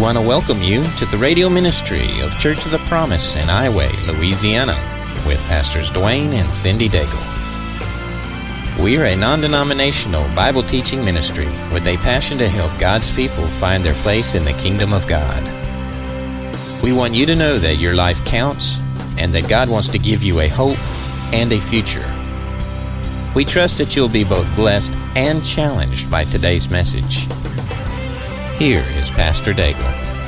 want to welcome you to the radio ministry of Church of the Promise in Highway, Louisiana, with Pastors Dwayne and Cindy Daigle. We are a non-denominational Bible teaching ministry with a passion to help God's people find their place in the kingdom of God. We want you to know that your life counts and that God wants to give you a hope and a future. We trust that you'll be both blessed and challenged by today's message. Here is Pastor Daigle.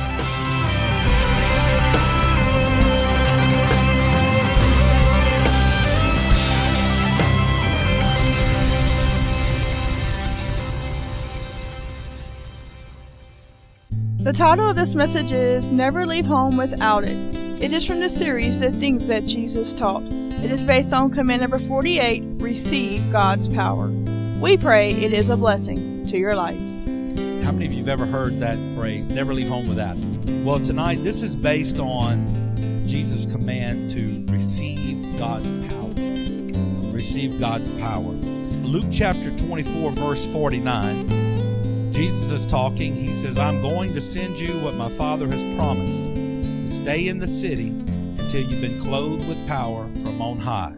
The title of this message is Never Leave Home Without It. It is from the series, The Things That Jesus Taught. It is based on command number 48, Receive God's Power. We pray it is a blessing to your life. How many of you have ever heard that phrase, never leave home without it? Well, tonight, this is based on Jesus' command to receive God's power. Receive God's power. Luke chapter 24, verse 49, Jesus is talking. He says, I'm going to send you what my Father has promised. Stay in the city until you've been clothed with power from on high.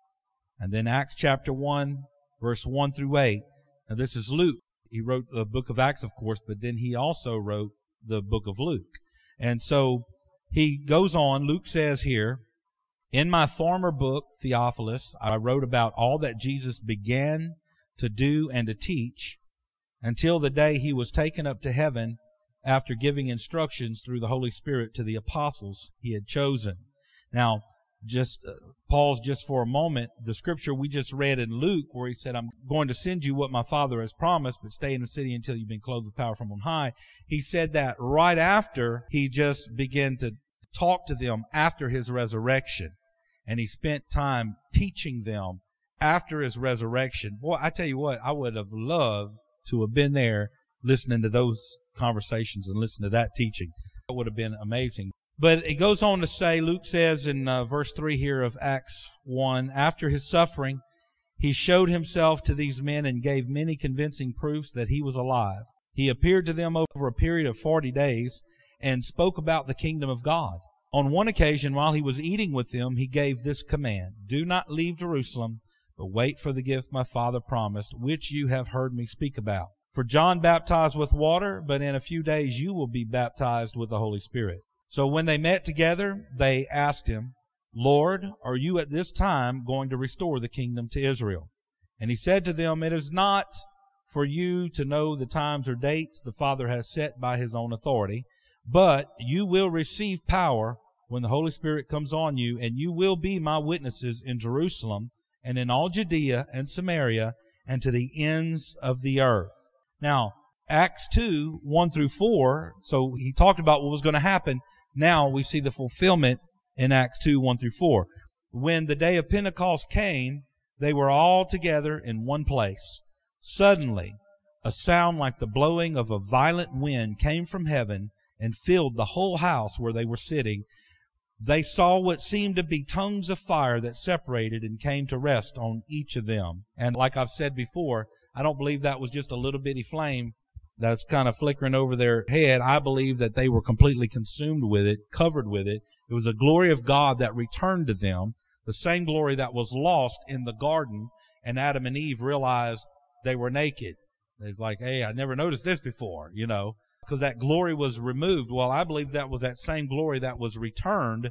And then Acts chapter 1, verse 1 through 8. Now, this is Luke. He wrote the book of Acts, of course, but then he also wrote the book of Luke. And so he goes on. Luke says here, in my former book, Theophilus, I wrote about all that Jesus began to do and to teach until the day he was taken up to heaven after giving instructions through the Holy Spirit to the apostles he had chosen. Now, just pause just for a moment. The scripture we just read in Luke where he said, I'm going to send you what my Father has promised, but stay in the city until you've been clothed with power from on high. He said that right after he just began to talk to them after his resurrection. And he spent time teaching them after his resurrection. Boy, I tell you what, I would have loved to have been there listening to those conversations and listening to that teaching. It would have been amazing. But it goes on to say, Luke says in verse 3 here of Acts 1, after his suffering, he showed himself to these men and gave many convincing proofs that he was alive. He appeared to them over a period of 40 days and spoke about the kingdom of God. On one occasion, while he was eating with them, he gave this command, do not leave Jerusalem, but wait for the gift my Father promised, which you have heard me speak about. For John baptized with water, but in a few days you will be baptized with the Holy Spirit. So when they met together, they asked him, Lord, are you at this time going to restore the kingdom to Israel? And he said to them, it is not for you to know the times or dates the Father has set by his own authority, but you will receive power when the Holy Spirit comes on you, and you will be my witnesses in Jerusalem and in all Judea and Samaria and to the ends of the earth. Now, Acts 2, 1 through 4, so he talked about what was going to happen. Now we see the fulfillment in Acts 2, 1 through 4. When the day of Pentecost came, they were all together in one place. Suddenly, a sound like the blowing of a violent wind came from heaven and filled the whole house where they were sitting. They saw what seemed to be tongues of fire that separated and came to rest on each of them. And like I've said before, I don't believe that was just a little bitty flame that's kind of flickering over their head. I believe that they were completely consumed with it, covered with it. It was a glory of God that returned to them, the same glory that was lost in the garden, and Adam and Eve realized they were naked. It's like, hey, I never noticed this before, because that glory was removed. Well, I believe that was that same glory that was returned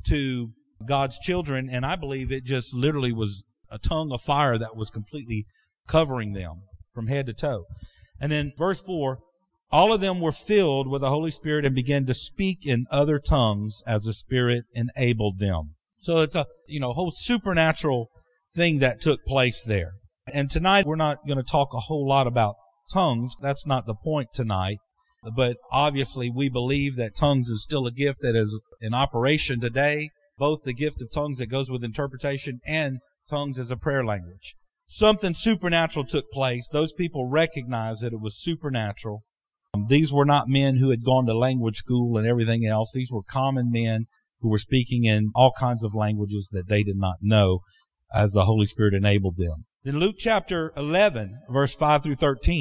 to God's children, and I believe it just literally was a tongue of fire that was completely covering them from head to toe. And then verse 4, all of them were filled with the Holy Spirit and began to speak in other tongues as the Spirit enabled them. So it's a, whole supernatural thing that took place there. And tonight we're not going to talk a whole lot about tongues. That's not the point tonight. But obviously we believe that tongues is still a gift that is in operation today, both the gift of tongues that goes with interpretation and tongues as a prayer language. Something supernatural took place. Those people recognized that it was supernatural. These were not men who had gone to language school and everything else. These were common men who were speaking in all kinds of languages that they did not know as the Holy Spirit enabled them. In Luke chapter 11, verse 5 through 13,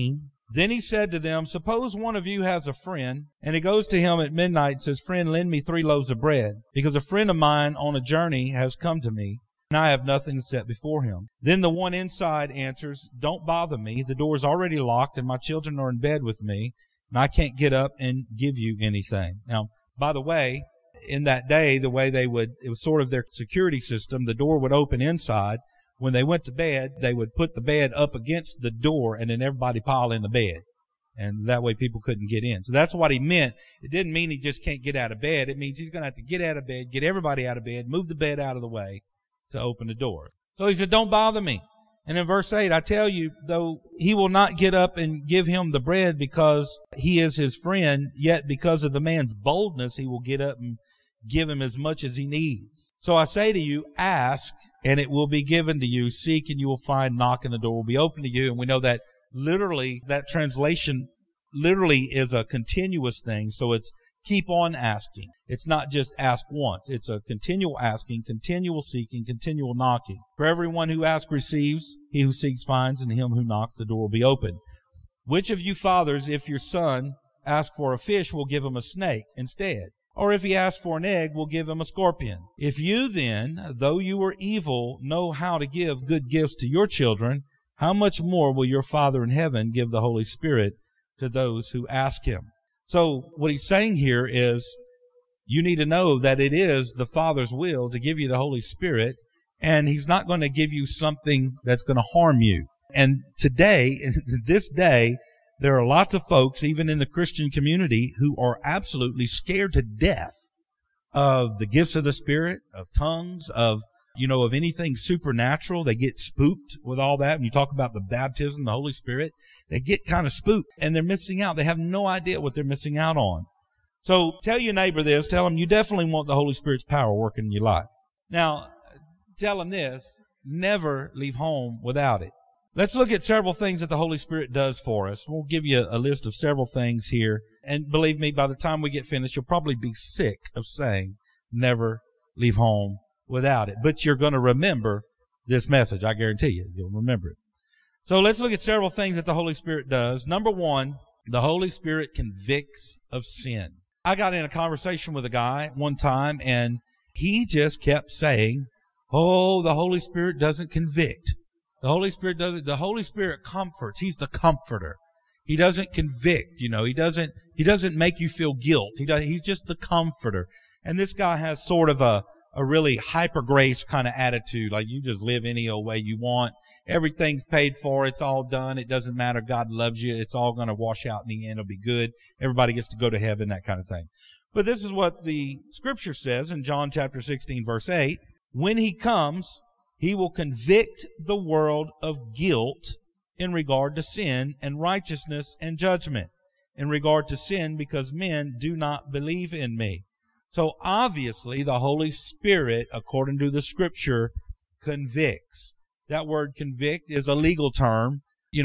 Then he said to them, suppose one of you has a friend, and he goes to him at midnight and says, friend, lend me 3 loaves of bread, because a friend of mine on a journey has come to me, and I have nothing to set before him. Then the one inside answers, don't bother me. The door is already locked, and my children are in bed with me, and I can't get up and give you anything. Now, by the way, in that day, the way it was sort of their security system, the door would open inside. When they went to bed, they would put the bed up against the door, and then everybody pile in the bed. And that way people couldn't get in. So that's what he meant. It didn't mean he just can't get out of bed. It means he's going to have to get out of bed, get everybody out of bed, move the bed out of the way to open the door. So he said, don't bother me. And in verse 8, I tell you, though he will not get up and give him the bread because he is his friend, yet because of the man's boldness, he will get up and give him as much as he needs. So I say to you, ask, and it will be given to you. Seek, and you will find. Knock, and the door will be open to you. And we know that literally, that translation literally is a continuous thing. So it's keep on asking. It's not just ask once. It's a continual asking, continual seeking, continual knocking. For everyone who asks receives. He who seeks finds, and him who knocks the door will be open. Which of you fathers, if your son asks for a fish, will give him a snake instead? Or if he asks for an egg, will give him a scorpion? If you then, though you are evil, know how to give good gifts to your children, how much more will your Father in heaven give the Holy Spirit to those who ask him? So what he's saying here is you need to know that it is the Father's will to give you the Holy Spirit, and he's not going to give you something that's going to harm you. And today, in this day, there are lots of folks, even in the Christian community, who are absolutely scared to death of the gifts of the Spirit, of tongues, of anything supernatural. They get spooked with all that. When you talk about the baptism, the Holy Spirit, they get kind of spooked, and they're missing out. They have no idea what they're missing out on. So tell your neighbor this. Tell them you definitely want the Holy Spirit's power working in your life. Now, tell them this. Never leave home without it. Let's look at several things that the Holy Spirit does for us. We'll give you a list of several things here. And believe me, by the time we get finished, you'll probably be sick of saying, never leave home without it. But you're going to remember this message. I guarantee you, you'll remember it. So let's look at several things that the Holy Spirit does. Number one, the Holy Spirit convicts of sin. I got in a conversation with a guy one time, and he just kept saying, oh, the Holy Spirit doesn't convict. The Holy Spirit doesn't. The Holy Spirit comforts. He's the comforter. He doesn't convict. He doesn't make you feel guilt. He's just the comforter. And this guy has sort of a really hyper grace kind of attitude. Like you just live any old way you want. Everything's paid for. It's all done. It doesn't matter. God loves you. It's all going to wash out in the end. It'll be good. Everybody gets to go to heaven, that kind of thing. But this is what the scripture says in John chapter 16, verse 8. When he comes, he will convict the world of guilt in regard to sin and righteousness and judgment. In regard to sin, because men do not believe in me. So obviously the Holy Spirit, according to the scripture, convicts. That word convict is a legal term.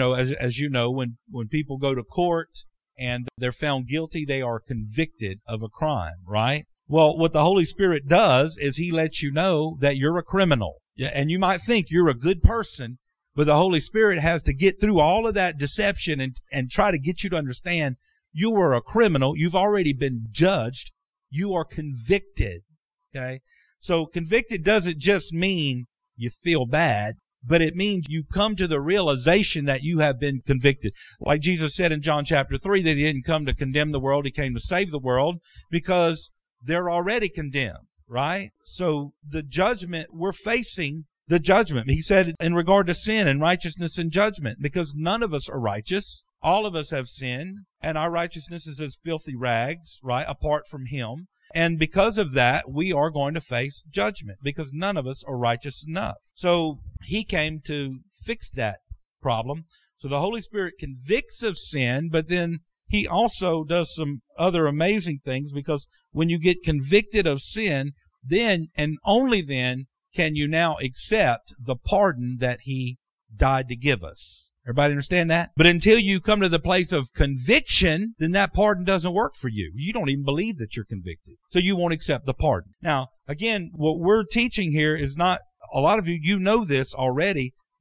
As you know, when people go to court and they're found guilty, they are convicted of a crime, right? Well, what the Holy Spirit does is he lets you know that you're a criminal. And you might think you're a good person, but the Holy Spirit has to get through all of that deception and try to get you to understand you are a criminal. You've already been judged. You are convicted. Okay? So convicted doesn't just mean you feel bad, but it means you come to the realization that you have been convicted. Like Jesus said in John chapter 3 that he didn't come to condemn the world. He came to save the world because they're already condemned. Right? So the judgment, we're facing the judgment. He said in regard to sin and righteousness and judgment, because none of us are righteous. All of us have sinned, and our righteousness is as filthy rags, right, apart from him. And because of that, we are going to face judgment, because none of us are righteous enough. So he came to fix that problem. So the Holy Spirit convicts of sin, but then he also does some other amazing things, because when you get convicted of sin, then and only then can you now accept the pardon that he died to give us. Everybody understand that? But until you come to the place of conviction, then that pardon doesn't work for you. You don't even believe that you're convicted. So you won't accept the pardon. Now, again, what we're teaching here is not, a lot of you know this already,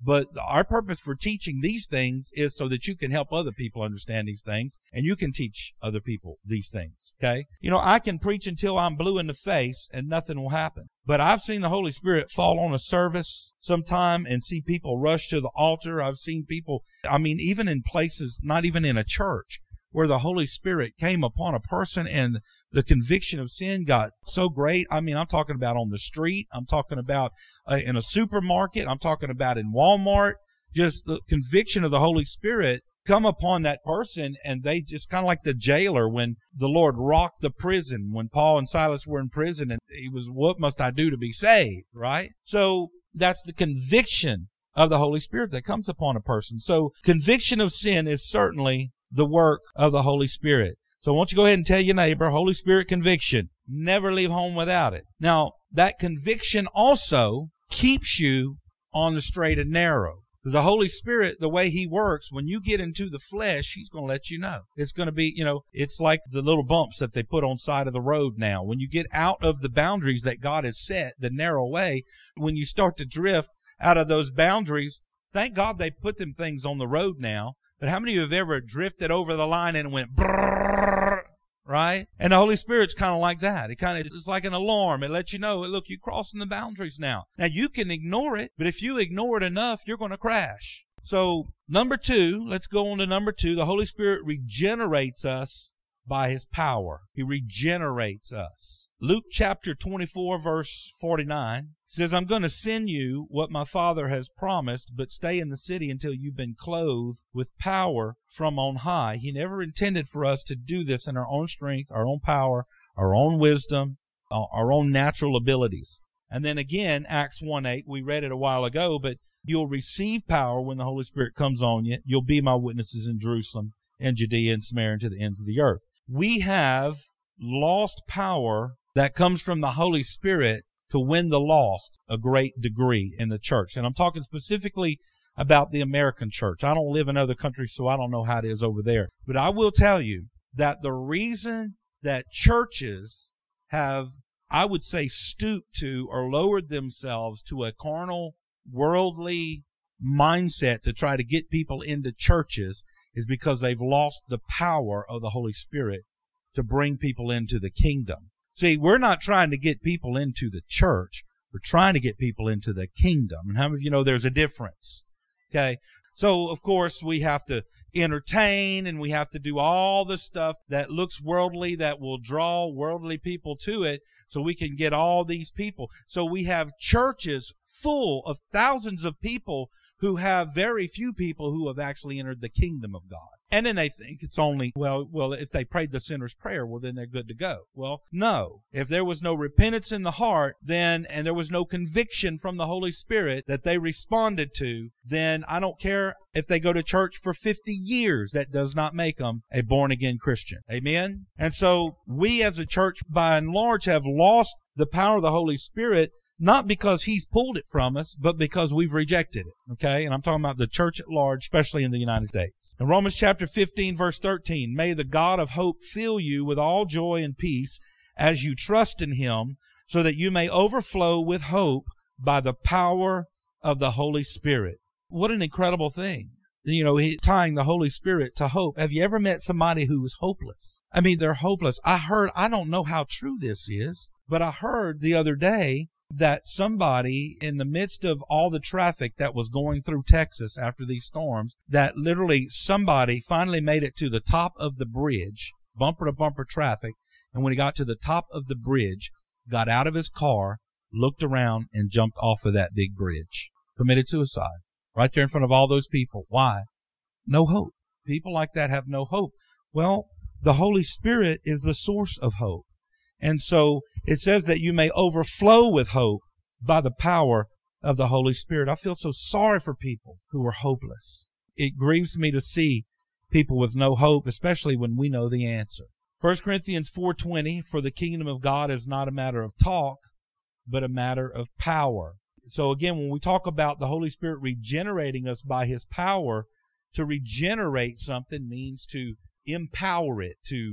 But our purpose for teaching these things is so that you can help other people understand these things, and you can teach other people these things, okay? You know, I can preach until I'm blue in the face and nothing will happen. But I've seen the Holy Spirit fall on a service sometime and see people rush to the altar. I've seen people, I mean, even in places, not even in a church, where the Holy Spirit came upon a person and the conviction of sin got so great. I mean, I'm talking about on the street. I'm talking about in a supermarket. I'm talking about in Walmart. Just the conviction of the Holy Spirit come upon that person, and they just kind of like the jailer when the Lord rocked the prison, when Paul and Silas were in prison, and he was, what must I do to be saved, right? So that's the conviction of the Holy Spirit that comes upon a person. So conviction of sin is certainly the work of the Holy Spirit. So I want you to go ahead and tell your neighbor, Holy Spirit conviction. Never leave home without it. Now, that conviction also keeps you on the straight and narrow. Because the Holy Spirit, the way He works, when you get into the flesh, He's going to let you know. It's going to be, you know, it's like the little bumps that they put on side of the road now. When you get out of the boundaries that God has set, the narrow way, when you start to drift out of those boundaries, thank God they put them things on the road now. But how many of you have ever drifted over the line and went brrrr, right? And the Holy Spirit's kind of like that. It's like an alarm. It lets you know, look, you're crossing the boundaries now. Now, you can ignore it, but if you ignore it enough, you're going to crash. So, number 2, let's go on to number 2. The Holy Spirit regenerates us by His power. He regenerates us. Luke chapter 24, verse 49 says, I'm going to send you what my Father has promised, but stay in the city until you've been clothed with power from on high. He never intended for us to do this in our own strength, our own power, our own wisdom, our own natural abilities. And then again, Acts 1:8, we read it a while ago, but you'll receive power when the Holy Spirit comes on you. You'll be my witnesses in Jerusalem and Judea and Samaria and to the ends of the earth. We have lost power that comes from the Holy Spirit to win the lost a great degree in the church. And I'm talking specifically about the American church. I don't live in other countries, so I don't know how it is over there. But I will tell you that the reason that churches have, I would say, stooped to or lowered themselves to a carnal, worldly mindset to try to get people into churches is because they've lost the power of the Holy Spirit to bring people into the kingdom. See, we're not trying to get people into the church. We're trying to get people into the kingdom. And how many of you know there's a difference? Okay. So, of course, we have to entertain and we have to do all the stuff that looks worldly, that will draw worldly people to it, so we can get all these people. So we have churches full of thousands of people who have very few people who have actually entered the kingdom of God. And then they think it's only, well, if they prayed the sinner's prayer, well, then they're good to go. Well, no. If there was no repentance in the heart, then, and there was no conviction from the Holy Spirit that they responded to, then I don't care if they go to church for 50 years. That does not make them a born-again Christian. Amen? And so we as a church, by and large, have lost the power of the Holy Spirit, not because He's pulled it from us, but because we've rejected it, okay? And I'm talking about the church at large, especially in the United States. In Romans chapter 15, verse 13, may the God of hope fill you with all joy and peace as you trust in Him, so that you may overflow with hope by the power of the Holy Spirit. What an incredible thing. You know, tying the Holy Spirit to hope. Have you ever met somebody who was hopeless? I mean, they're hopeless. I don't know how true this is, but I heard the other day that somebody in the midst of all the traffic that was going through Texas after these storms, that literally somebody finally made it to the top of the bridge, bumper to bumper traffic, and when he got to the top of the bridge, got out of his car, looked around, and jumped off of that big bridge. Committed suicide. Right there in front of all those people. Why? No hope. People like that have no hope. Well, the Holy Spirit is the source of hope. And so it says that you may overflow with hope by the power of the Holy Spirit. I feel so sorry for people who are hopeless. It grieves me to see people with no hope, especially when we know the answer. 1 Corinthians 4:20, for the kingdom of God is not a matter of talk, but a matter of power. So again, when we talk about the Holy Spirit regenerating us by His power, to regenerate something means to empower it, to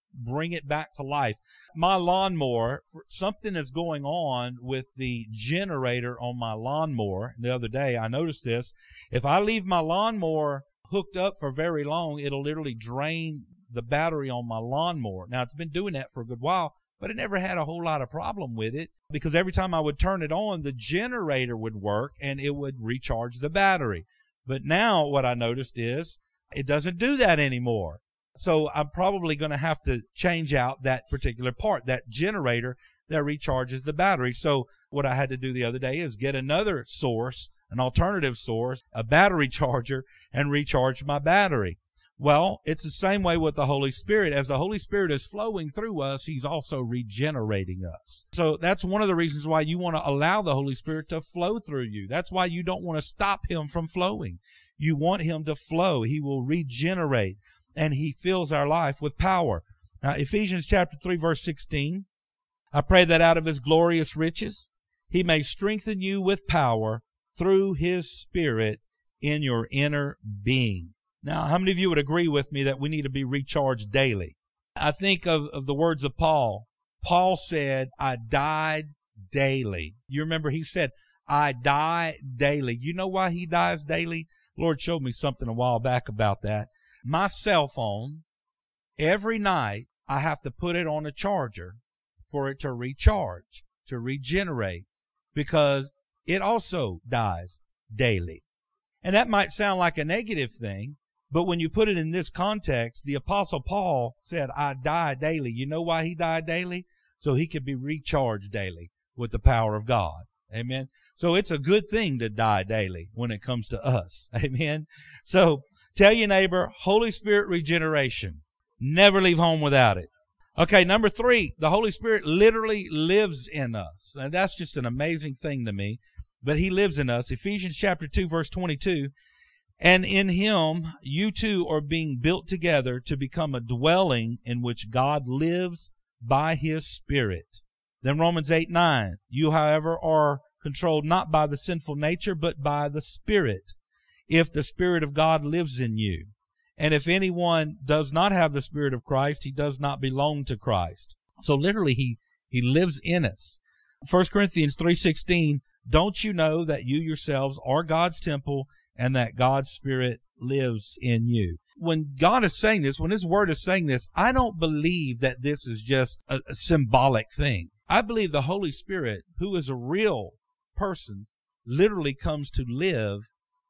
bring it back to life. My lawnmower, something is going on with the generator on my lawnmower. The other day, I noticed this. If I leave my lawnmower hooked up for very long, it'll literally drain the battery on my lawnmower. Now, it's been doing that for a good while, but it never had a whole lot of problem with it because every time I would turn it on, the generator would work and it would recharge the battery. But now what I noticed is it doesn't do that anymore. So I'm probably going to have to change out that particular part, that generator that recharges the battery. So what I had to do the other day is get another source, an alternative source, a battery charger, and recharge my battery. Well, it's the same way with the Holy Spirit. As the Holy Spirit is flowing through us, He's also regenerating us. So that's one of the reasons why you want to allow the Holy Spirit to flow through you. That's why you don't want to stop Him from flowing. You want Him to flow. He will regenerate, and He fills our life with power. Now, Ephesians chapter 3, verse 16, I pray that out of His glorious riches, He may strengthen you with power through His Spirit in your inner being. Now, how many of you would agree with me that we need to be recharged daily? I think of the words of Paul. Paul said, I died daily. You remember he said, I die daily. You know why he dies daily? Lord showed me something a while back about that. My cell phone, every night, I have to put it on a charger for it to recharge, to regenerate, because it also dies daily. And that might sound like a negative thing, but when you put it in this context, the Apostle Paul said, I die daily. You know why he died daily? So he could be recharged daily with the power of God. Amen. So it's a good thing to die daily when it comes to us. Amen. So tell your neighbor, Holy Spirit regeneration. Never leave home without it. Okay, number 3, the Holy Spirit literally lives in us. And that's just an amazing thing to me. But He lives in us. Ephesians chapter 2, verse 22. And in Him, you too are being built together to become a dwelling in which God lives by His Spirit. Then Romans 8:9. You, however, are controlled not by the sinful nature, but by the Spirit, if the Spirit of God lives in you. And if anyone does not have the Spirit of Christ, he does not belong to Christ. So literally, He lives in us. 1 Corinthians 3:16. Don't you know that you yourselves are God's temple and that God's Spirit lives in you? When God is saying this, when His Word is saying this, I don't believe that this is just a symbolic thing. I believe the Holy Spirit, who is a real person, literally comes to live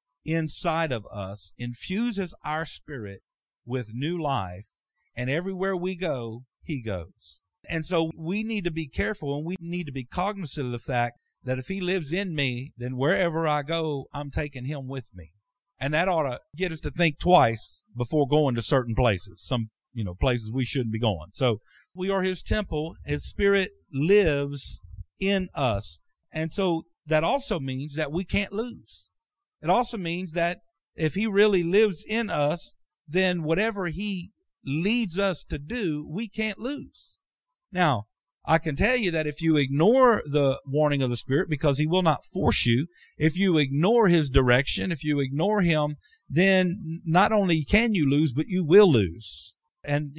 inside of us, infuses our spirit with new life, and everywhere we go, He goes. And so we need to be careful, and we need to be cognizant of the fact that if He lives in me, then wherever I go, I'm taking Him with me. And that ought to get us to think twice before going to certain places, some, places we shouldn't be going. So we are His temple. His Spirit lives in us. And so that also means that we can't lose. It also means that if He really lives in us, then whatever He leads us to do, we can't lose. Now, I can tell you that if you ignore the warning of the Spirit, because He will not force you, if you ignore His direction, if you ignore Him, then not only can you lose, but you will lose. And,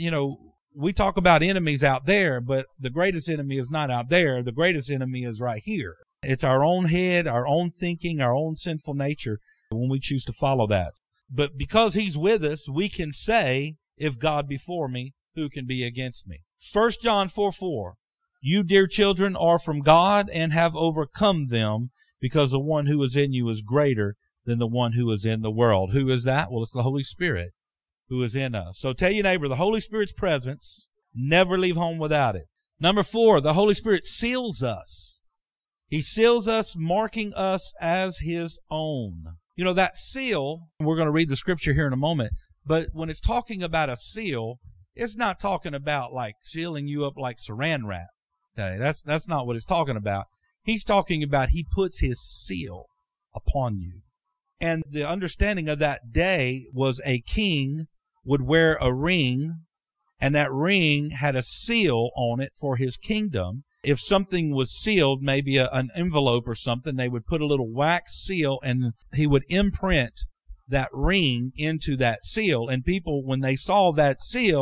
we talk about enemies out there, but the greatest enemy is not out there. The greatest enemy is right here. It's our own head, our own thinking, our own sinful nature when we choose to follow that. But because He's with us, we can say, if God be for me, who can be against me? 1 John 4:4. You, dear children, are from God and have overcome them, because the one who is in you is greater than the one who is in the world. Who is that? Well, it's the Holy Spirit who is in us. So tell your neighbor, the Holy Spirit's presence, never leave home without it. Number 4, the Holy Spirit seals us. He seals us, marking us as His own. That seal, we're going to read the scripture here in a moment, but when it's talking about a seal, it's not talking about like sealing you up like saran wrap. Okay, that's not what it's talking about. He's talking about He puts His seal upon you. And the understanding of that day was a king would wear a ring, and that ring had a seal on it for his kingdom. If something was sealed, maybe an envelope or something, they would put a little wax seal, and he would imprint that ring into that seal. And people, when they saw that seal,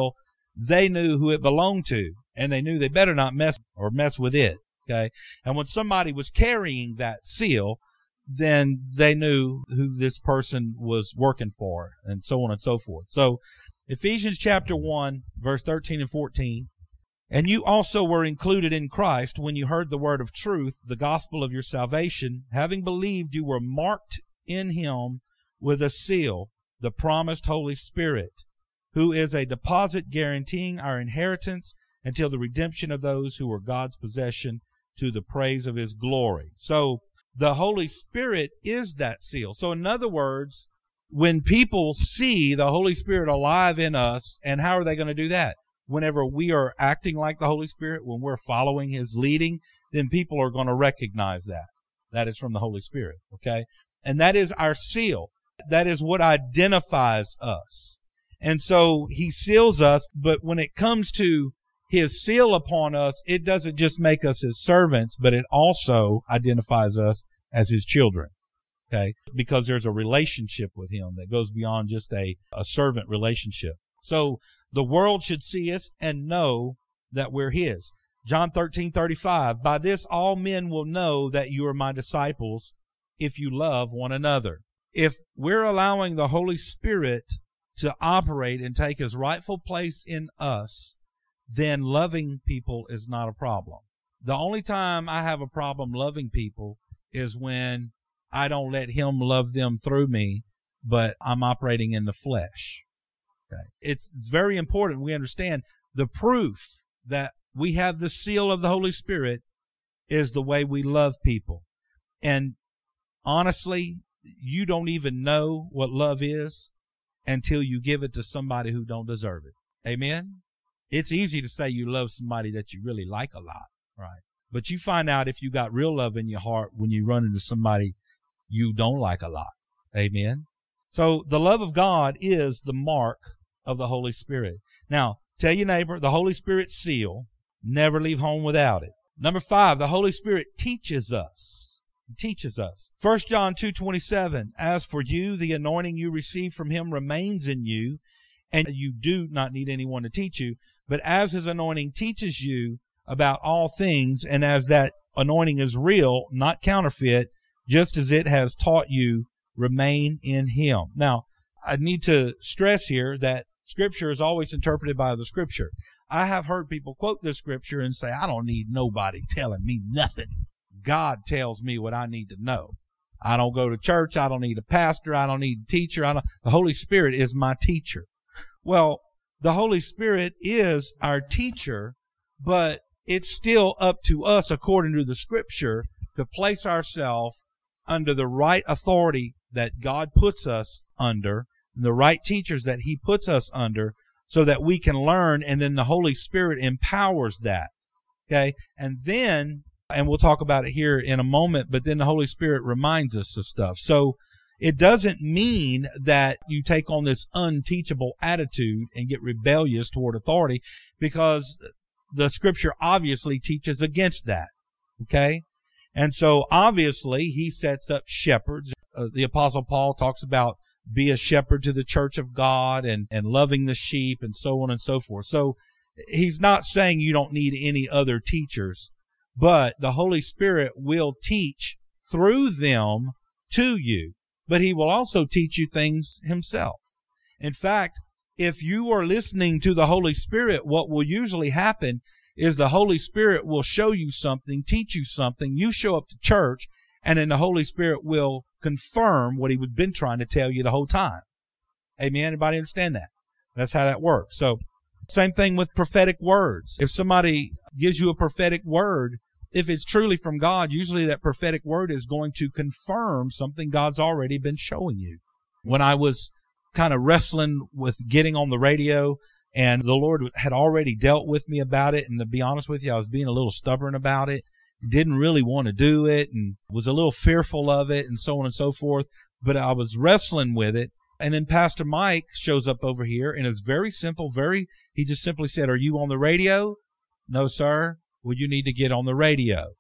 they knew who it belonged to, and they knew they better not mess with it. Okay. And when somebody was carrying that seal, then they knew who this person was working for, and so on and so forth. So Ephesians chapter 1, verse 13 and 14. And you also were included in Christ when you heard the word of truth, the gospel of your salvation. Having believed, you were marked in him with a seal, the promised Holy Spirit, who is a deposit guaranteeing our inheritance until the redemption of those who were God's possession, to the praise of his glory. So the Holy Spirit is that seal. So in other words, when people see the Holy Spirit alive in us, and how are they going to do that? Whenever we are acting like the Holy Spirit, when we're following his leading, then people are going to recognize that. That is from the Holy Spirit, okay? And that is our seal. That is what identifies us. And so he seals us, but when it comes to his seal upon us, it doesn't just make us his servants, but it also identifies us as his children, okay? Because there's a relationship with him that goes beyond just a servant relationship. So the world should see us and know that we're his. John 13:35, by this all men will know that you are my disciples if you love one another. If we're allowing the Holy Spirit to operate and take his rightful place in us, then loving people is not a problem. The only time I have a problem loving people is when I don't let him love them through me, but I'm operating in the flesh. Okay. It's very important we understand the proof that we have the seal of the Holy Spirit is the way we love people. And honestly, you don't even know what love is until you give it to somebody who don't deserve it. Amen? It's easy to say you love somebody that you really like a lot, right? But you find out if you got real love in your heart when you run into somebody you don't like a lot. Amen? So the love of God is the mark of the Holy Spirit. Now, tell your neighbor, the Holy Spirit seal, never leave home without it. Number 5, the Holy Spirit teaches us. Teaches us. 1 John 2:27, as for you, the anointing you receive from him remains in you, and you do not need anyone to teach you. But as his anointing teaches you about all things, and as that anointing is real, not counterfeit, just as it has taught you, remain in him. Now, I need to stress here that Scripture is always interpreted by the Scripture. I have heard people quote this Scripture and say, I don't need nobody telling me nothing. God tells me what I need to know. I don't go to church. I don't need a pastor. I don't need a teacher. The Holy Spirit is my teacher. Well, the Holy Spirit is our teacher, but it's still up to us, according to the Scripture, to place ourselves under the right authority that God puts us under, the right teachers that he puts us under, so that we can learn, and then the Holy Spirit empowers that. Okay? And then, and we'll talk about it here in a moment, but then the Holy Spirit reminds us of stuff. So it doesn't mean that you take on this unteachable attitude and get rebellious toward authority, because the Scripture obviously teaches against that. Okay? And so obviously he sets up shepherds. The Apostle Paul talks about be a shepherd to the church of God and loving the sheep and so on and so forth. So he's not saying you don't need any other teachers, but the Holy Spirit will teach through them to you, but he will also teach you things himself. In fact, if you are listening to the Holy Spirit, what will usually happen is the Holy Spirit will show you something, teach you something. You show up to church, and then the Holy Spirit will confirm what he's been trying to tell you the whole time. Amen? Anybody understand that? That's how that works. So, same thing with prophetic words. If somebody gives you a prophetic word, if it's truly from God, usually that prophetic word is going to confirm something God's already been showing you. When I was kind of wrestling with getting on the radio, and the Lord had already dealt with me about it, and to be honest with you, I was being a little stubborn about it, didn't really want to do it, and was a little fearful of it, and so on and so forth, but I was wrestling with it. And then Pastor Mike shows up over here, and it's very simple, he just simply said, are you on the radio? No, sir. Well, you need to get on the radio.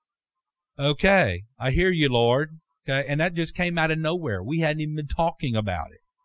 Okay, I hear you, Lord. Okay, and that just came out of nowhere. We hadn't even been talking about it.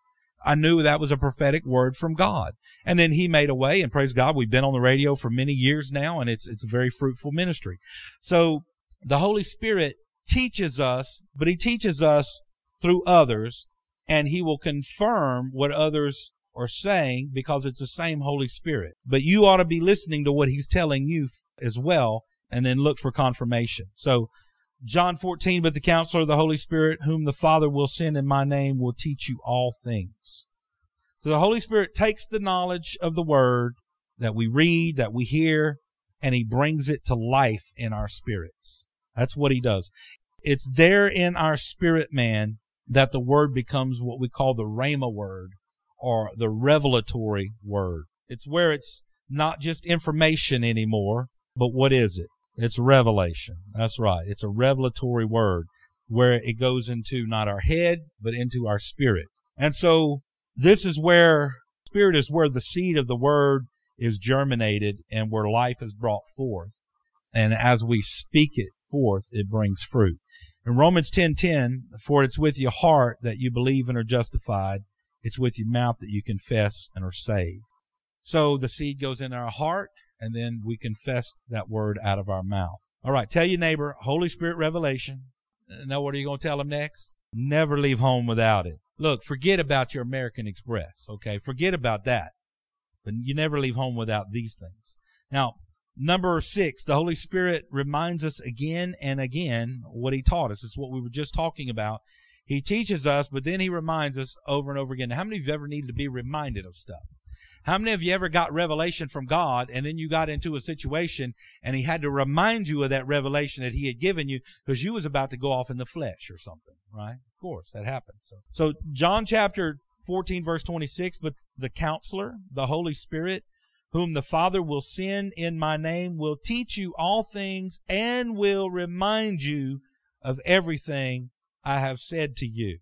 I knew that was a prophetic word from God. And then he made a way, and praise God, we've been on the radio for many years now, and it's a very fruitful ministry. So the Holy Spirit teaches us, but he teaches us through others, and he will confirm what others are saying because it's the same Holy Spirit. But you ought to be listening to what he's telling you as well, and then look for confirmation. So John 14, but the Counselor, the Holy Spirit, whom the Father will send in my name, will teach you all things. So the Holy Spirit takes the knowledge of the Word that we read, that we hear, and he brings it to life in our spirits. That's what he does. It's there in our spirit man that the Word becomes what we call the Rhema word, or the revelatory word. It's where it's not just information anymore, but what is it? It's revelation. That's right. It's a revelatory word where it goes into not our head, but into our spirit. And so this is where spirit is where the seed of the word is germinated and where life is brought forth. And as we speak it forth, it brings fruit. In Romans 10:10, for it's with your heart that you believe and are justified. It's with your mouth that you confess and are saved. So the seed goes in our heart, and then we confess that word out of our mouth. All right, tell your neighbor, Holy Spirit revelation. Now what are you going to tell them next? Never leave home without it. Look, forget about your American Express, okay? Forget about that. But you never leave home without these things. Now, number 6, the Holy Spirit reminds us again and again what he taught us. It's what we were just talking about. He teaches us, but then he reminds us over and over again. How many of you ever needed to be reminded of stuff? How many of you ever got revelation from God and then you got into a situation and he had to remind you of that revelation that he had given you because you was about to go off in the flesh or something, right? Of course, that happens. So John chapter 14, verse 26, but the Counselor, the Holy Spirit, whom the Father will send in my name, will teach you all things and will remind you of everything I have said to you.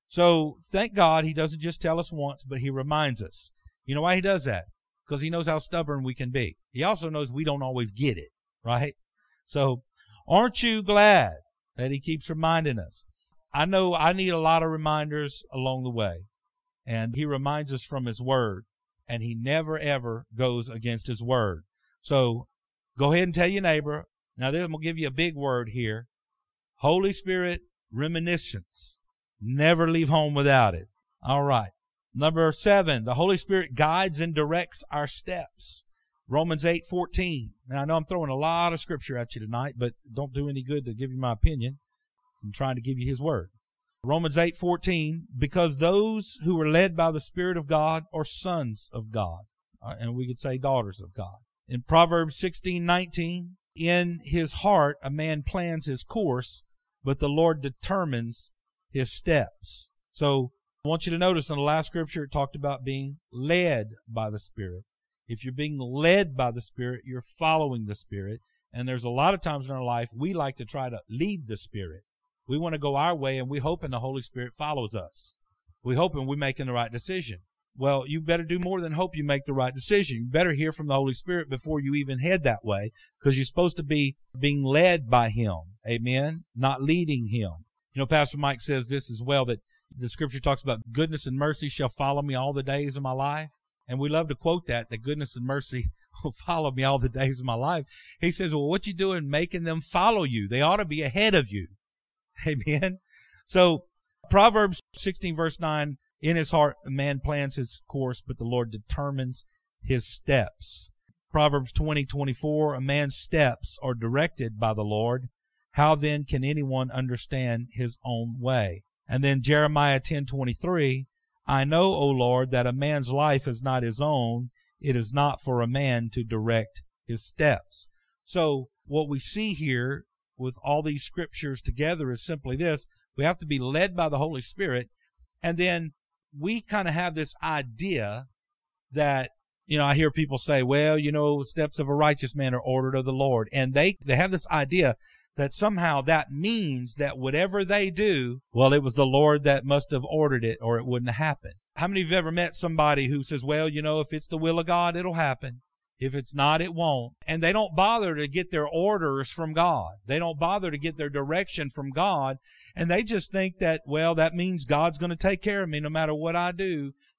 So thank God he doesn't just tell us once, but he reminds us. You know why he does that? Because he knows how stubborn we can be. He also knows we don't always get it, right? So aren't you glad that he keeps reminding us? I know I need a lot of reminders along the way. And he reminds us from his word. And he never, ever goes against his word. So go ahead and tell your neighbor. Now, I'm going to give you a big word here. Holy Spirit reminiscence. Never leave home without it. All right. Number 7, the Holy Spirit guides and directs our steps. Romans 8:14. Now, I know I'm throwing a lot of scripture at you tonight, but don't do any good to give you my opinion. I'm trying to give you his word. Romans 8:14, because those who are led by the Spirit of God are sons of God. And we could say daughters of God. In Proverbs 16:19, in his heart a man plans his course, but the Lord determines his steps. So I want you to notice in the last scripture it talked about being led by the Spirit. If you're being led by the Spirit, you're following the Spirit. And there's a lot of times in our life we like to try to lead the Spirit. We want to go our way, and we hoping the Holy Spirit follows us. We hoping we're making the right decision. Well, you better do more than hope you make the right decision. You better hear from the Holy Spirit before you even head that way, because you're supposed to be being led by him. Amen? Not leading him. You know, Pastor Mike says this as well, that the scripture talks about goodness and mercy shall follow me all the days of my life. And we love to quote that goodness and mercy will follow me all the days of my life. He says, well, what you doing making them follow you? They ought to be ahead of you. Amen. So Proverbs 16 verse 9, in his heart a man plans his course, but the Lord determines his steps. Proverbs 20:24, a man's steps are directed by the Lord. How then can anyone understand his own way? And then Jeremiah 10:23, I know, O Lord, that a man's life is not his own. It is not for a man to direct his steps. So what we see here with all these scriptures together is simply this. We have to be led by the Holy Spirit. And then we kind of have this idea that, you know, I hear people say, well, you know, steps of a righteous man are ordered of the Lord. And they have this idea that somehow that means that whatever they do, well, it was the Lord that must have ordered it or it wouldn't happen. How many of you have ever met somebody who says, well, you know, if it's the will of God, it'll happen. If it's not, it won't. And they don't bother to get their orders from God. They don't bother to get their direction from God. And they just think that, well, that means God's going to take care of me no matter what I do.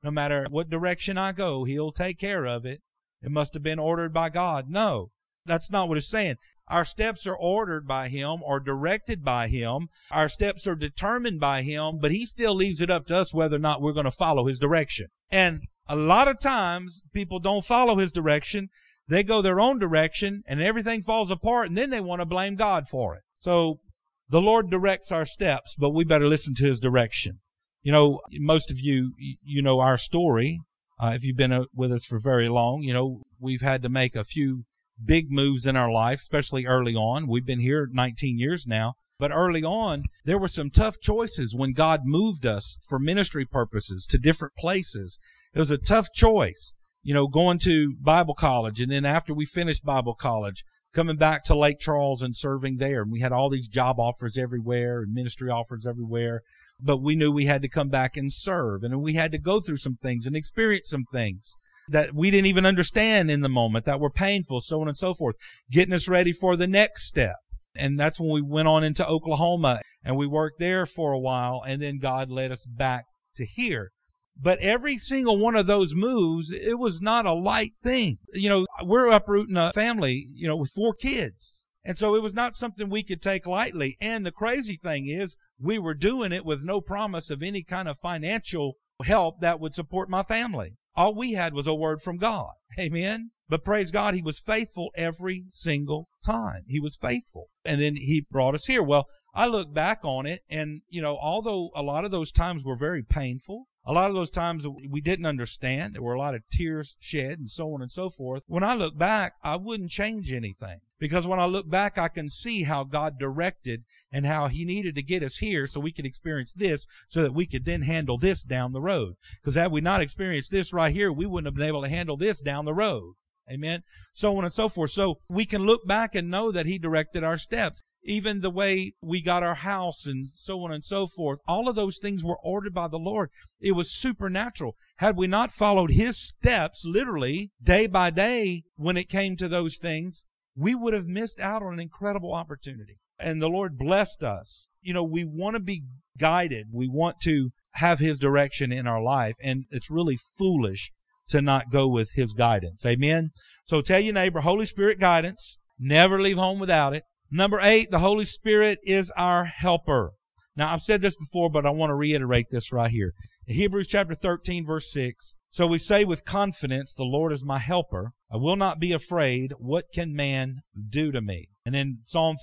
no matter what direction I go, He'll take care of it. It must have been ordered by God. No, that's not what it's saying. Our steps are ordered by Him or directed by Him. Our steps are determined by Him, but He still leaves it up to us whether or not we're going to follow His direction. And a lot of times, people don't follow His direction. They go their own direction, and everything falls apart, and then they want to blame God for it. So the Lord directs our steps, but we better listen to His direction. You know, most of you know our story. If you've been with us for very long, you know, we've had to make a few big moves in our life, especially early on. We've been here 19 years now. But early on, there were some tough choices when God moved us for ministry purposes to different places. It was a tough choice, you know, going to Bible college, and then after we finished Bible college, coming back to Lake Charles and serving there. And we had all these job offers everywhere and ministry offers everywhere. But we knew we had to come back and serve. And we had to go through some things and experience some things that we didn't even understand in the moment, that were painful, so on and so forth, getting us ready for the next step. And that's when we went on into Oklahoma, and we worked there for a while, and then God led us back to here. But every single one of those moves, it was not a light thing. You know, we're uprooting a family, you know, with 4 kids. And so it was not something we could take lightly. And the crazy thing is, we were doing it with no promise of any kind of financial help that would support my family. All we had was a word from God. Amen. But praise God, He was faithful every single time. He was faithful. And then He brought us here. Well, I look back on it, and, you know, although a lot of those times were very painful, a lot of those times we didn't understand, there were a lot of tears shed and so on and so forth. When I look back, I wouldn't change anything. Because when I look back, I can see how God directed and how He needed to get us here so we could experience this so that we could then handle this down the road. Because had we not experienced this right here, we wouldn't have been able to handle this down the road. Amen. So on and so forth. So we can look back and know that He directed our steps. Even the way we got our house and so on and so forth. All of those things were ordered by the Lord. It was supernatural. Had we not followed His steps, literally, day by day, when it came to those things, we would have missed out on an incredible opportunity. And the Lord blessed us. You know, we want to be guided. We want to have His direction in our life. And it's really foolish to not go with His guidance. Amen. So tell your neighbor, Holy Spirit guidance. Never leave home without it. Number 8, the Holy Spirit is our helper. Now, I've said this before, but I want to reiterate this right here. In Hebrews chapter 13, verse 6, so we say with confidence, the Lord is my helper. I will not be afraid. What can man do to me? And then Psalm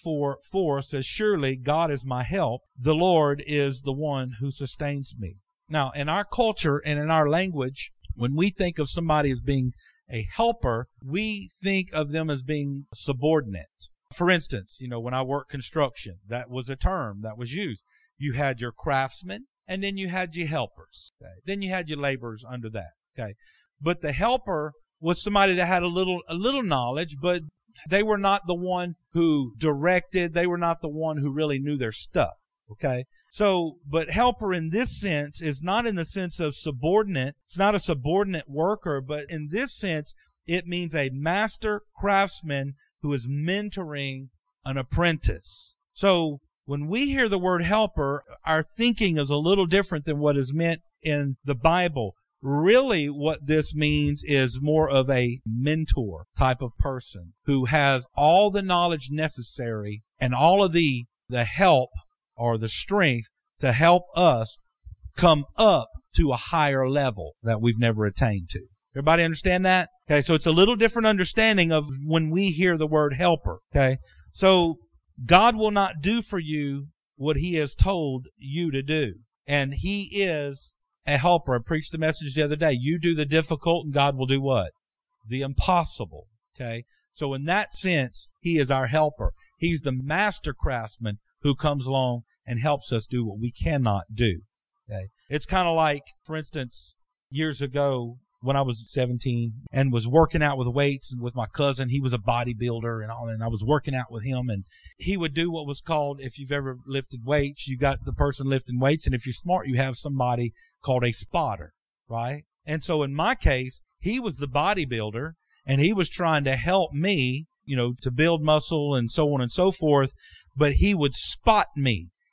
54:4 says, surely God is my help. The Lord is the one who sustains me. Now, in our culture and in our language, when we think of somebody as being a helper, we think of them as being subordinate. For instance, you know, when I worked construction, that was a term that was used. You had your craftsmen, and then you had your helpers. Okay? Then you had your laborers under that. Okay, but the helper was somebody that had a little knowledge, but they were not the one who directed. They were not the one who really knew their stuff. Okay, so but helper in this sense is not in the sense of subordinate. It's not a subordinate worker, but in this sense, it means a master craftsman who is mentoring an apprentice. So when we hear the word helper, our thinking is a little different than what is meant in the Bible. Really, what this means is more of a mentor type of person who has all the knowledge necessary and all of the help or the strength to help us come up to a higher level that we've never attained to. Everybody understand that? Okay, so it's a little different understanding of when we hear the word helper. Okay, so God will not do for you what He has told you to do. And He is a helper. I preached the message the other day. You do the difficult and God will do what? The impossible. Okay, so in that sense, He is our helper. He's the master craftsman who comes along and helps us do what we cannot do. Okay, it's kind of like, for instance, years ago, when I was 17 and was working out with weights with my cousin. He was a bodybuilder and all, and I was working out with him, and he would do what was called, if you've ever lifted weights, you got the person lifting weights, and if you're smart, you have somebody called a spotter, right? And so in my case, he was the bodybuilder, and he was trying to help me, you know, to build muscle and so on and so forth, but he would spot me.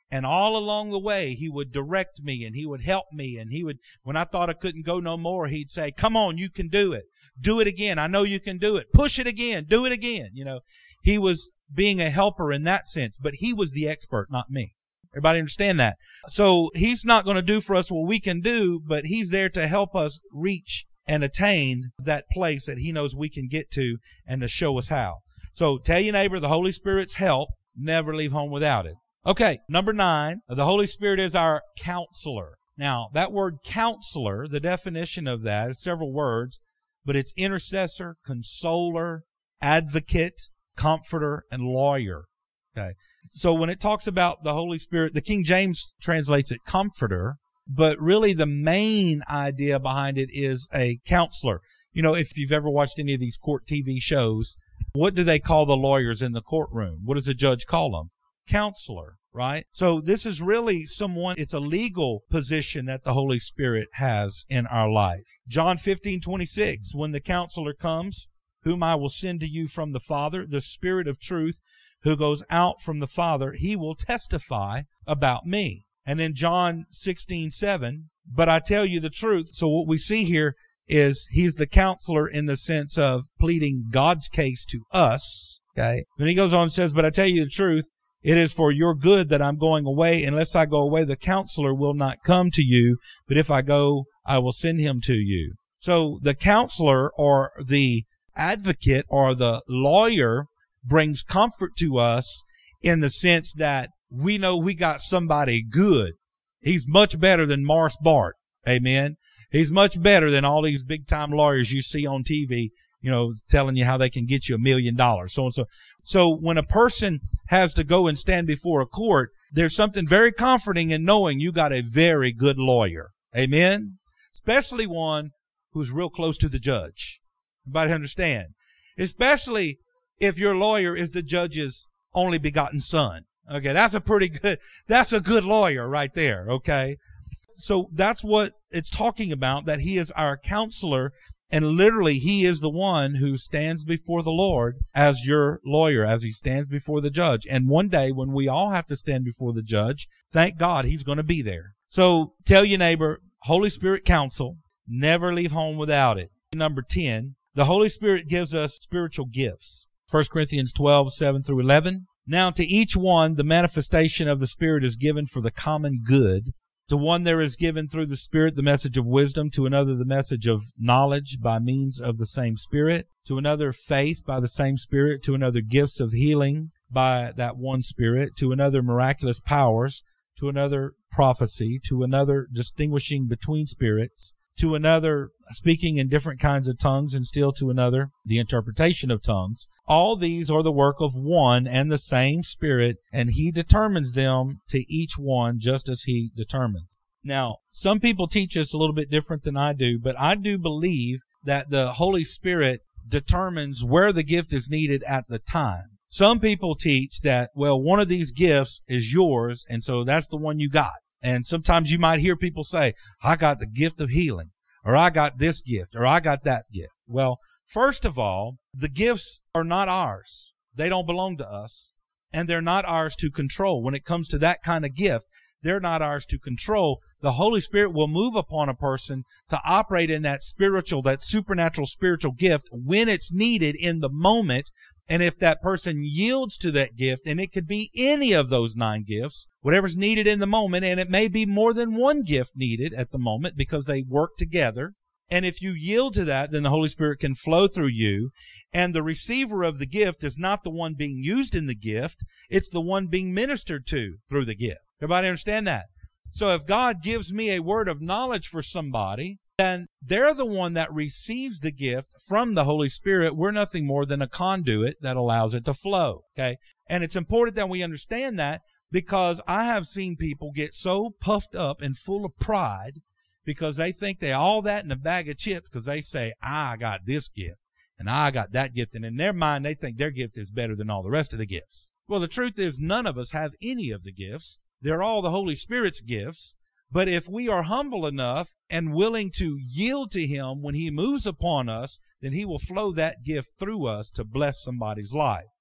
And all along the way, he would direct me and he would help me. And he would, when I thought I couldn't go no more, he'd say, come on, you can do it. Do it again. I know you can do it. Push it again. Do it again. You know, he was being a helper in that sense, but he was the expert, not me. Everybody understand that? So he's not going to do for us what we can do, but he's there to help us reach and attain that place that he knows we can get to and to show us how. So tell your neighbor, the Holy Spirit's help, never leave home without it. Okay, number 9, the Holy Spirit is our counselor. Now, that word counselor, the definition of that is several words, but it's intercessor, consoler, advocate, comforter, and lawyer. Okay, so when it talks about the Holy Spirit, the King James translates it comforter, but really the main idea behind it is a counselor. You know, if you've ever watched any of these court TV shows, what do they call the lawyers in the courtroom? What does the judge call them? Counselor, right? So this is really someone, it's a legal position that the Holy Spirit has in our life. John 15:26, when the counselor comes, whom I will send to you from the Father, the Spirit of truth, who goes out from the Father, he will testify about me. And then John 16:7, but I tell you the truth. So what we see here is he's the counselor in the sense of pleading God's case to us. Okay. Then he goes on and says, but I tell you the truth, it is for your good that I'm going away. Unless I go away, the counselor will not come to you. But if I go, I will send him to you. So the counselor or the advocate or the lawyer brings comfort to us in the sense that we know we got somebody good. He's much better than Morris Bart. Amen. He's much better than all these big time lawyers you see on TV, you know, telling you how they can get you $1 million, so and so. So when a person has to go and stand before a court, there's something very comforting in knowing you got a very good lawyer. Amen? Especially one who's real close to the judge. Everybody understand? Especially if your lawyer is the judge's only begotten son. Okay, that's a good lawyer right there, okay? So that's what it's talking about, that he is our counselor. And literally, he is the one who stands before the Lord as your lawyer, as he stands before the judge. And one day, when we all have to stand before the judge, thank God he's going to be there. So tell your neighbor, Holy Spirit counsel, never leave home without it. Number 10, the Holy Spirit gives us spiritual gifts. 1 Corinthians 12:7-11. Now to each one, the manifestation of the Spirit is given for the common good. To one there is given through the Spirit the message of wisdom, to another the message of knowledge by means of the same Spirit, to another faith by the same Spirit, to another gifts of healing by that one Spirit, to another miraculous powers, to another prophecy, to another distinguishing between spirits, to another speaking in different kinds of tongues, and still to another the interpretation of tongues. All these are the work of one and the same Spirit, and he determines them to each one just as he determines. Now, some people teach us a little bit different than I do, but I do believe that the Holy Spirit determines where the gift is needed at the time. Some people teach that, well, one of these gifts is yours, and so that's the one you got. And sometimes you might hear people say, I got the gift of healing, or I got this gift, or I got that gift. Well, first of all, the gifts are not ours. They don't belong to us, and they're not ours to control. When it comes to that kind of gift, they're not ours to control. The Holy Spirit will move upon a person to operate in that supernatural spiritual gift when it's needed in the moment. And if that person yields to that gift, and it could be any of those 9 gifts, whatever's needed in the moment, and it may be more than one gift needed at the moment because they work together. And if you yield to that, then the Holy Spirit can flow through you. And the receiver of the gift is not the one being used in the gift. It's the one being ministered to through the gift. Everybody understand that? So if God gives me a word of knowledge for somebody, then they're the one that receives the gift from the Holy Spirit. We're nothing more than a conduit that allows it to flow. Okay? And it's important that we understand that, because I have seen people get so puffed up and full of pride because they think they're all that in a bag of chips, because they say, I got this gift and I got that gift. And in their mind, they think their gift is better than all the rest of the gifts. Well, the truth is none of us have any of the gifts. They're all the Holy Spirit's gifts. But if we are humble enough and willing to yield to him when he moves upon us, then he will flow that gift through us to bless somebody's life.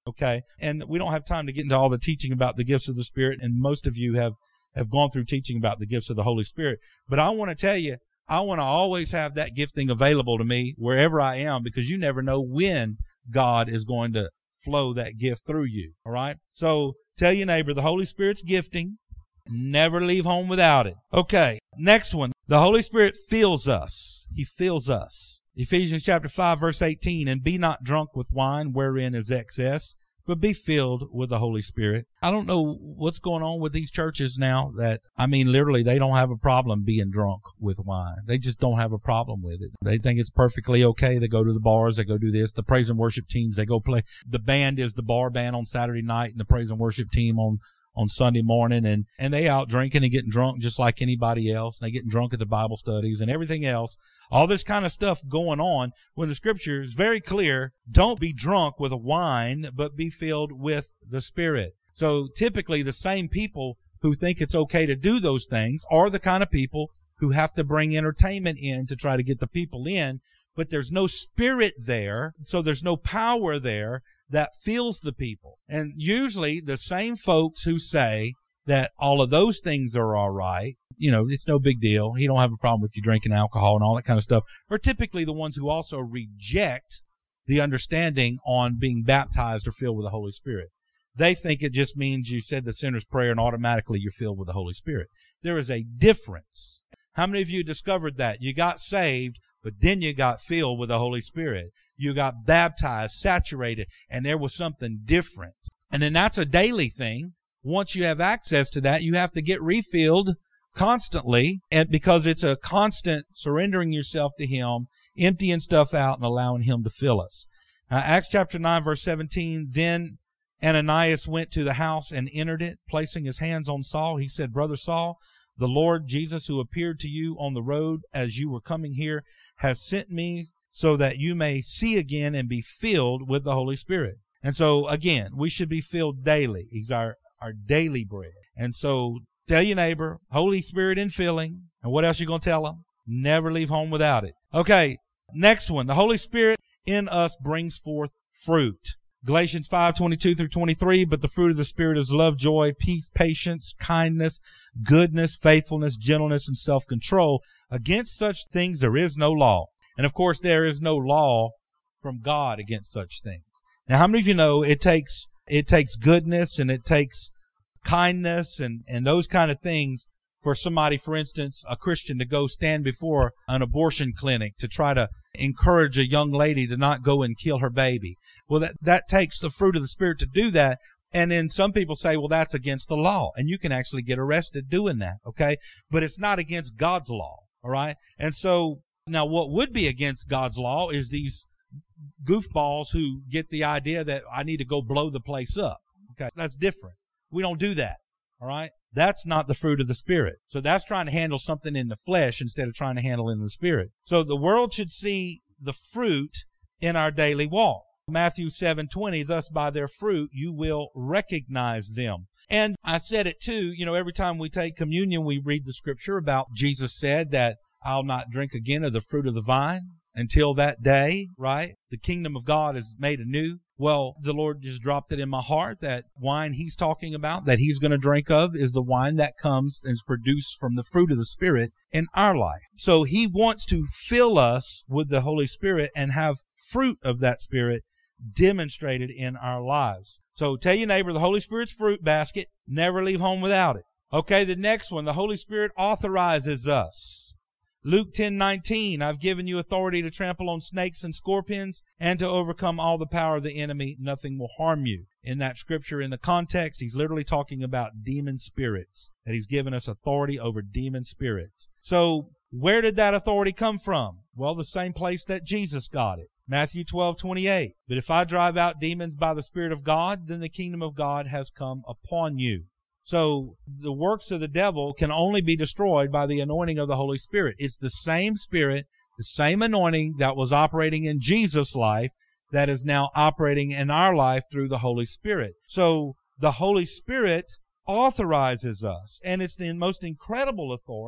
Okay? And we don't have time to get into all the teaching about the gifts of the Spirit, and most of you have gone through teaching about the gifts of the Holy Spirit. But I want to tell you, I want to always have that gifting available to me wherever I am, because you never know when God is going to flow that gift through you. All right? So tell your neighbor, the Holy Spirit's gifting. Never leave home without it. Okay, next one. The Holy Spirit fills us. He fills us. Ephesians chapter 5, verse 18, and be not drunk with wine wherein is excess, but be filled with the Holy Spirit. I don't know what's going on with these churches now that, literally, they don't have a problem being drunk with wine. They just don't have a problem with it. They think it's perfectly okay. They go to the bars. They go do this. The praise and worship teams, they go play. The band is the bar band on Saturday night and the praise and worship team on Sunday morning, and they out drinking and getting drunk just like anybody else. And they getting drunk at the Bible studies and everything else. All this kind of stuff going on when the Scripture is very clear. Don't be drunk with wine, but be filled with the Spirit. So typically the same people who think it's okay to do those things are the kind of people who have to bring entertainment in to try to get the people in, but there's no Spirit there, so there's no power there that fills the people. And usually the same folks who say that all of those things are all right, it's no big deal, he don't have a problem with you drinking alcohol and all that kind of stuff, are typically the ones who also reject the understanding on being baptized or filled with the Holy Spirit. They think it just means you said the sinner's prayer and automatically you're filled with the Holy Spirit. There is a difference. How many of you discovered that? You got saved, but then you got filled with the Holy Spirit. You got baptized, saturated, and there was something different. And then that's a daily thing. Once you have access to that, you have to get refilled constantly, and because it's a constant surrendering yourself to Him, emptying stuff out, and allowing Him to fill us. Acts chapter 9, verse 17, then Ananias went to the house and entered it, placing his hands on Saul. He said, Brother Saul, the Lord Jesus, who appeared to you on the road as you were coming here, has sent me so that you may see again and be filled with the Holy Spirit. And so, again, we should be filled daily. He's our daily bread. And so, tell your neighbor, Holy Spirit infilling. And what else you going to tell them? Never leave home without it. Okay, next one. The Holy Spirit in us brings forth fruit. Galatians 5:22 through 23, but the fruit of the Spirit is love, joy, peace, patience, kindness, goodness, faithfulness, gentleness, and self-control. Against such things there is no law. And of course, there is no law from God against such things. Now, how many of you know it takes goodness and it takes kindness and those kind of things for somebody, for instance, a Christian, to go stand before an abortion clinic to try to encourage a young lady to not go and kill her baby? Well, that takes the fruit of the Spirit to do that. And then some people say, well, that's against the law. And you can actually get arrested doing that, okay? But it's not against God's law, all right? And so, now what would be against God's law is these goofballs who get the idea that I need to go blow the place up, okay? That's different. We don't do that, all right? That's not the fruit of the Spirit. So that's trying to handle something in the flesh instead of trying to handle it in the Spirit. So the world should see the fruit in our daily walk. Matthew 7:20, thus by their fruit you will recognize them. And I said it too, every time we take communion, we read the scripture about Jesus said that I'll not drink again of the fruit of the vine until that day, right? The kingdom of God is made anew. Well, the Lord just dropped it in my heart that wine He's talking about, that He's going to drink of, is the wine that comes and is produced from the fruit of the Spirit in our life. So He wants to fill us with the Holy Spirit and have fruit of that Spirit demonstrated in our lives. So tell your neighbor, the Holy Spirit's fruit basket, never leave home without it. Okay, the next one, the Holy Spirit authorizes us. Luke 10:19, I've given you authority to trample on snakes and scorpions and to overcome all the power of the enemy. Nothing will harm you. In that scripture, in the context, He's literally talking about demon spirits, that He's given us authority over demon spirits. So where did that authority come from? Well, the same place that Jesus got it. Matthew 12:28, but if I drive out demons by the Spirit of God, then the kingdom of God has come upon you. So the works of the devil can only be destroyed by the anointing of the Holy Spirit. It's the same Spirit, the same anointing that was operating in Jesus' life that is now operating in our life through the Holy Spirit. So the Holy Spirit authorizes us, and it's the most incredible authority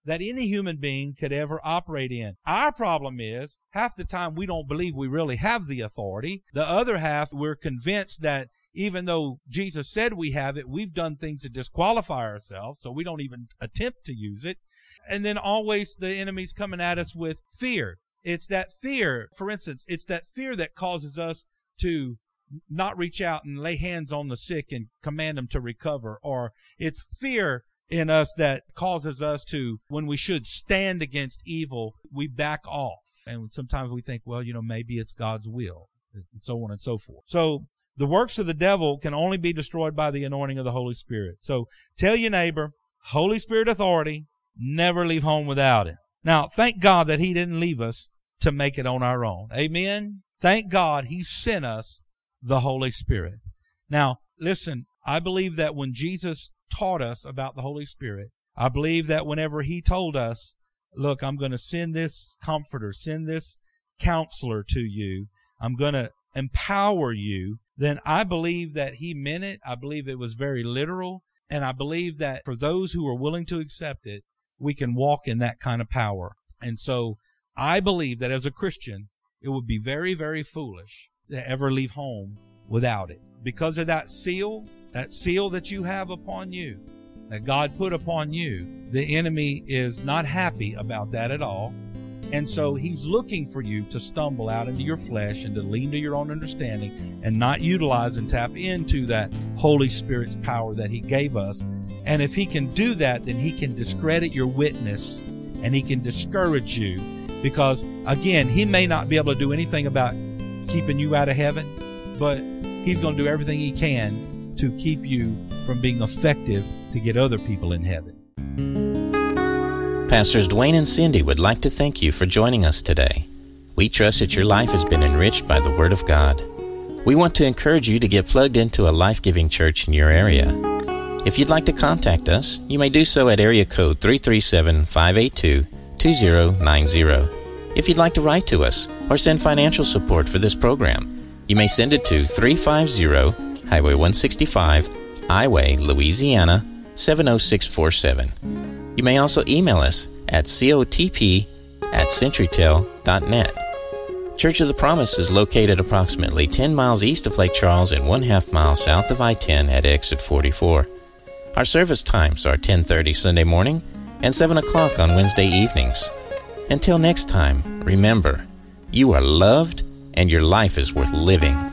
that any human being could ever operate in. Our problem is, half the time we don't believe we really have the authority. The other half, we're convinced that even though Jesus said we have it, we've done things to disqualify ourselves, so we don't even attempt to use it. And then always the enemy's coming at us with fear. It's that fear, for instance, it's that fear that causes us to not reach out and lay hands on the sick and command them to recover. Or it's fear in us that causes us to, when we should stand against evil, we back off. And sometimes we think, well, maybe it's God's will, and so on and so forth. So the works of the devil can only be destroyed by the anointing of the Holy Spirit. So tell your neighbor, Holy Spirit authority, never leave home without it. Now, thank God that He didn't leave us to make it on our own. Amen? Thank God He sent us the Holy Spirit. Now, listen, I believe that when Jesus taught us about the Holy Spirit, I believe that whenever He told us, look, I'm going to send this comforter, send this counselor to you, I'm going to empower you, then I believe that He meant it. I believe it was very literal. And I believe that for those who are willing to accept it, we can walk in that kind of power. And so I believe that as a Christian, it would be very, very foolish to ever leave home without it. Because of that seal that you have upon you, that God put upon you, the enemy is not happy about that at all. And so he's looking for you to stumble out into your flesh and to lean to your own understanding and not utilize and tap into that Holy Spirit's power that He gave us. And if he can do that, then he can discredit your witness and he can discourage you. Because, again, he may not be able to do anything about keeping you out of heaven, but he's going to do everything he can to keep you from being effective to get other people in heaven. Pastors Dwayne and Cindy would like to thank you for joining us today. We trust that your life has been enriched by the Word of God. We want to encourage you to get plugged into a life-giving church in your area. If you'd like to contact us, you may do so at area code 337-582-2090. If you'd like to write to us or send financial support for this program, you may send it to 350 Highway 165, Highway, Louisiana, 70647. You may also email us at cotp@centurytel.net. Church of the Promise is located approximately 10 miles east of Lake Charles and 1/2 mile south of I-10 at exit 44. Our service times are 10:30 Sunday morning and 7 o'clock on Wednesday evenings. Until next time, remember, you are loved and your life is worth living.